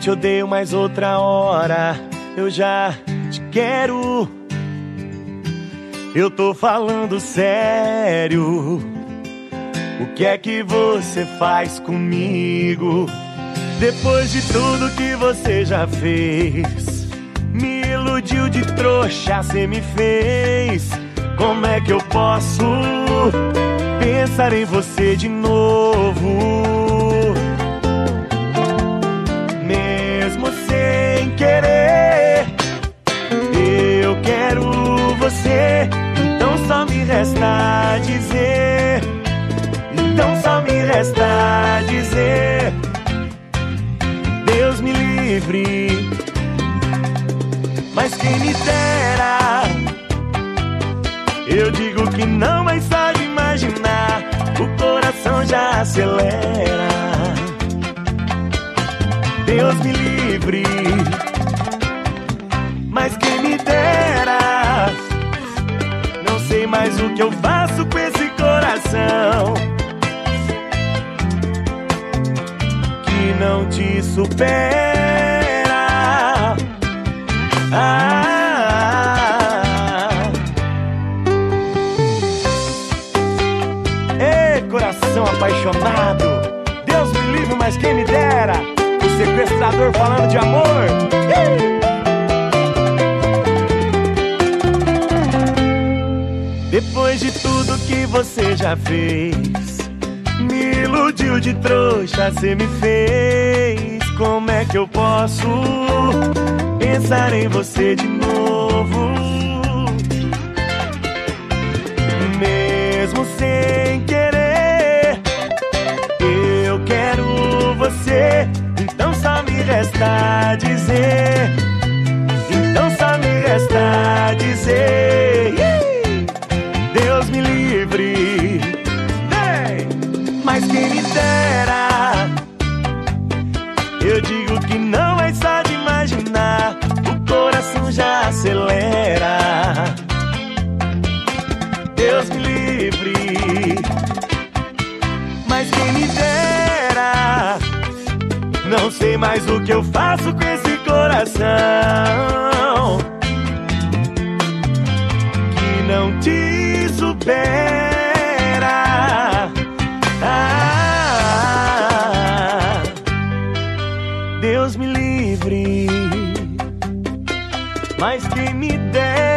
te odeio, mas outra hora eu já te quero. Eu tô falando sério. O que é que você faz comigo? Depois de tudo que você já fez, me iludiu de trouxa, cê me fez. Como é que eu posso pensar em você de novo? Mesmo sem querer, eu quero você. Então só me resta dizer, então só me resta dizer, Deus me livre. Mas quem me dera, eu digo que não, mas só de imaginar o coração já acelera. Deus me livre. Mas quem me dera, não sei mais o que eu faço com esse coração que não te supera. Ei, coração apaixonado, Deus me livre, mas quem me dera. O sequestrador falando de amor. Depois de tudo que você já fez, me iludiu de trouxa, cê me fez. Como é que eu posso pensar em você de novo? Mesmo sem querer, eu quero você. Então só me resta dizer, então só me resta dizer, Deus me livre. Mas quem me dera, eu digo que não, é só de imaginar o coração já acelera. Deus me livre. Mas quem me dera, não sei mais o que eu faço com esse coração que não te supera. Deus me livre. Mas quem me dera,